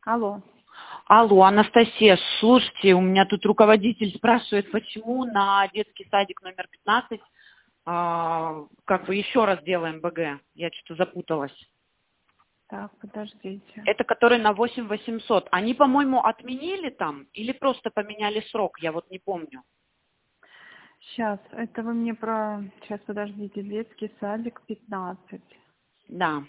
Алло. Алло, Анастасия, слушайте, у меня тут руководитель спрашивает, почему на детский садик номер 15 как бы еще раз делаем БГ. Я что-то запуталась. Так, подождите. Это который на 8800. Они, по-моему, отменили там или просто поменяли срок? Я вот не помню. Сейчас, это вы мне про... Сейчас, подождите. Детский садик 15. Да.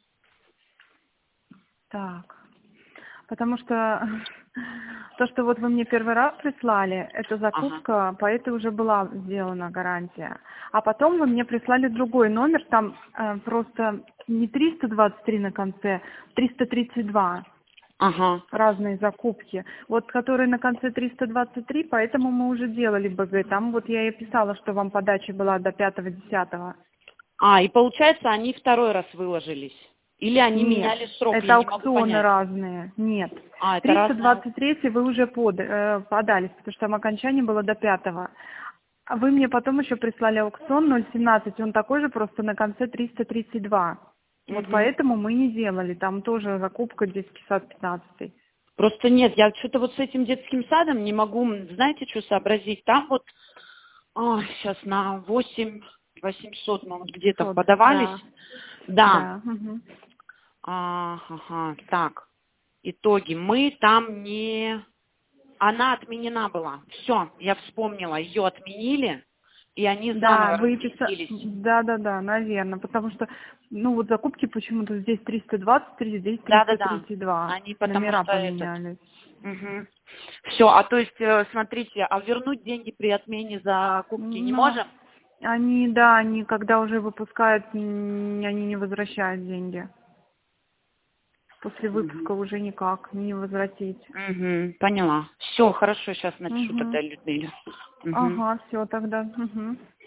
Так. Потому что то, что вот вы мне первый раз прислали, это Ага. закупка, по этой уже была сделана гарантия. А потом вы мне прислали другой номер, там просто не 323 на конце, 332. Ага. Разные закупки. Вот который на конце 323, поэтому мы уже делали БГ. Там вот я и писала, что вам подача была до 5-10. И получается, они второй раз выложились? Или они Нет, меняли срок? это Я не могу аукционы понять. разные. Нет. Это разное. 323 вы уже подались, потому что там окончание было до 5. А вы мне потом еще прислали аукцион 017, он такой же, просто на конце 332. Вот Мгм. поэтому мы не делали. Там тоже закупка детский сад 15. Просто нет, я что-то вот с этим детским садом не могу, знаете, что сообразить. Там вот сейчас на 8800 мы вот где-то 500, подавались. да. Да. Да. Мгм. Ага. Так. Итоги. Мы там не... Она отменена была. Все, я вспомнила. Ее отменили, и они Да, заново вы писали, разместились. да, наверное, потому что, ну вот закупки почему-то здесь 323, здесь Да. 332, Они потому номера что этот... поменялись. Все, а то есть, смотрите, а вернуть деньги при отмене закупки не Ну, можем? они когда уже выпускают, они не возвращают деньги. После выпуска уже никак не возвратить. Поняла. Все, хорошо, сейчас напишу Угу. тогда Людмиле. Ага, все тогда. Угу.